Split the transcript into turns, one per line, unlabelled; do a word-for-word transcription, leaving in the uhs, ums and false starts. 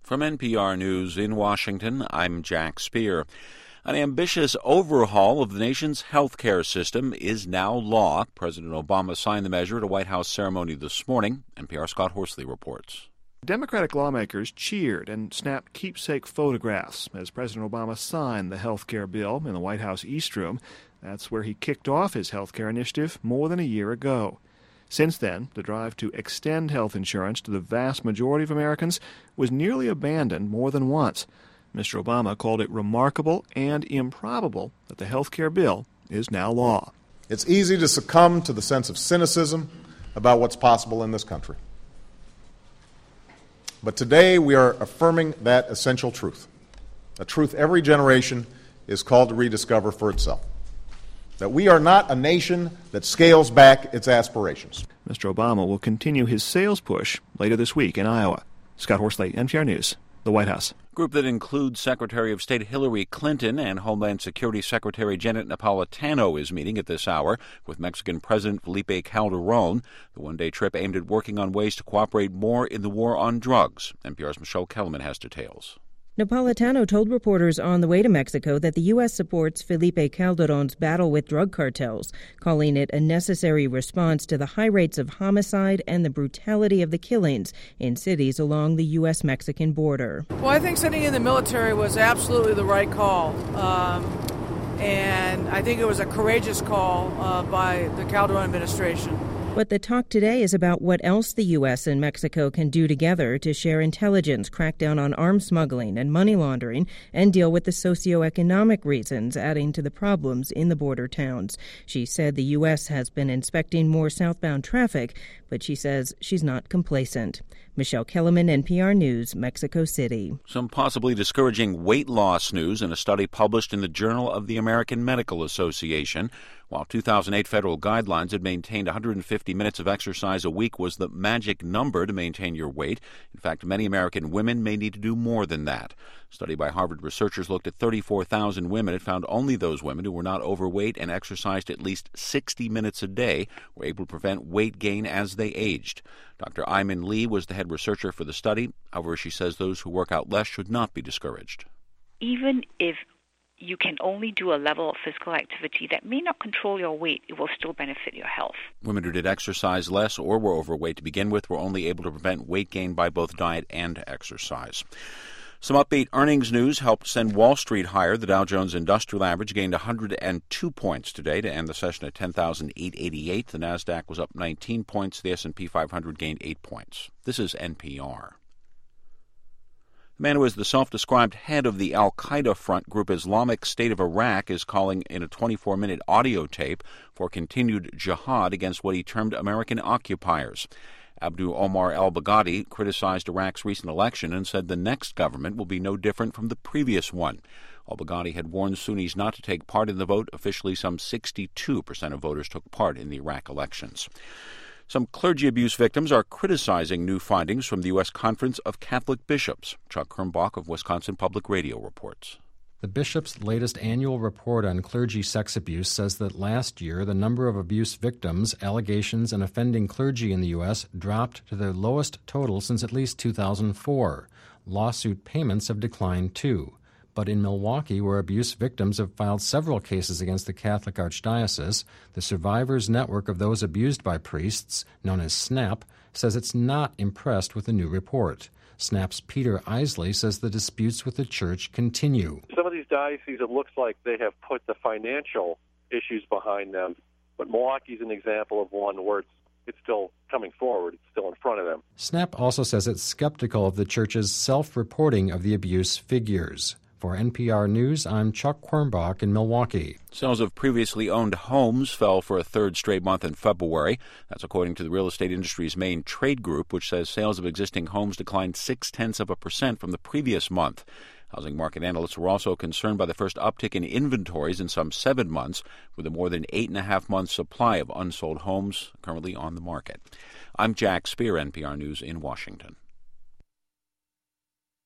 From N P R News in Washington, I'm Jack Speer. An ambitious overhaul of the nation's health care system is now law. President Obama signed the measure at a White House ceremony this morning. N P R's Scott Horsley reports.
Democratic lawmakers cheered and snapped keepsake photographs as President Obama signed the health care bill in the White House East Room. That's where he kicked off his health care initiative more than a year ago. Since then, the drive to extend health insurance to the vast majority of Americans was nearly abandoned more than once. Mister Obama called it remarkable and improbable that the health care bill is now law.
It's easy to succumb to the sense of cynicism about what's possible in this country. But today we are affirming that essential truth, a truth every generation is called to rediscover for itself. That we are not a nation that scales back its aspirations.
Mister Obama will continue his sales push later this week in Iowa. Scott Horsley, N P R News, the White House.
A group that includes Secretary of State Hillary Clinton and Homeland Security Secretary Janet Napolitano is meeting at this hour with Mexican President Felipe Calderon. The one-day trip aimed at working on ways to cooperate more in the war on drugs. N P R's Michelle Kellerman has details.
Napolitano told reporters on the way to Mexico that the U S supports Felipe Calderon's battle with drug cartels, calling it a necessary response to the high rates of homicide and the brutality of the killings in cities along the U S Mexican border.
Well, I think sending in the military was absolutely the right call. Um, and I think it was a courageous call uh, by the Calderon administration.
But the talk today is about what else the U S and Mexico can do together to share intelligence, crack down on arms smuggling and money laundering, and deal with the socioeconomic reasons adding to the problems in the border towns. She said the U S has been inspecting more southbound traffic, but she says she's not complacent. Michelle Kellerman, N P R News, Mexico City.
Some possibly discouraging weight loss news in a study published in the Journal of the American Medical Association. While two thousand eight federal guidelines had maintained one hundred fifty minutes of exercise a week was the magic number to maintain your weight. In fact, many American women may need to do more than that. A study by Harvard researchers looked at thirty-four thousand women. It found only those women who were not overweight and exercised at least sixty minutes a day were able to prevent weight gain as they aged. Doctor Ayman Lee was the head researcher for the study. However, she says those who work out less should not be discouraged.
Even if you can only do a level of physical activity that may not control your weight, it will still benefit your health.
Women who did exercise less or were overweight to begin with were only able to prevent weight gain by both diet and exercise. Some upbeat earnings news helped send Wall Street higher. The Dow Jones Industrial Average gained one hundred two points today to end the session at ten thousand eight hundred eighty-eight. The Nasdaq was up nineteen points. The S and P five hundred gained eight points. This is N P R. The man who is the self-described head of the al-Qaeda front group Islamic State of Iraq is calling in a twenty-four minute audio tape for continued jihad against what he termed American occupiers. Abdul Omar al-Baghdadi criticized Iraq's recent election and said the next government will be no different from the previous one. Al-Baghdadi had warned Sunnis not to take part in the vote. Officially, some sixty-two percent of voters took part in the Iraq elections. Some clergy abuse victims are criticizing new findings from the U S Conference of Catholic Bishops. Chuck Kernbach of Wisconsin Public Radio reports.
The bishop's latest annual report on clergy sex abuse says that last year the number of abuse victims, allegations, and offending clergy in the U S dropped to their lowest total since at least two thousand four. Lawsuit payments have declined too. But in Milwaukee, where abuse victims have filed several cases against the Catholic Archdiocese, the Survivors Network of Those Abused by Priests, known as SNAP, says it's not impressed with the new report. SNAP's Peter Isley says the disputes with the church continue.
Some of these dioceses, it looks like they have put the financial issues behind them, but Milwaukee's an example of one where it's, it's still coming forward. It's still in front of them.
SNAP also says it's skeptical of the church's self-reporting of the abuse figures. For N P R News, I'm Chuck Quirmbach in Milwaukee.
Sales of previously owned homes fell for a third straight month in February. That's according to the real estate industry's main trade group, which says sales of existing homes declined six-tenths of a percent from the previous month. Housing market analysts were also concerned by the first uptick in inventories in some seven months, with a more than eight and a half month supply of unsold homes currently on the market. I'm Jack Speer, N P R News in Washington.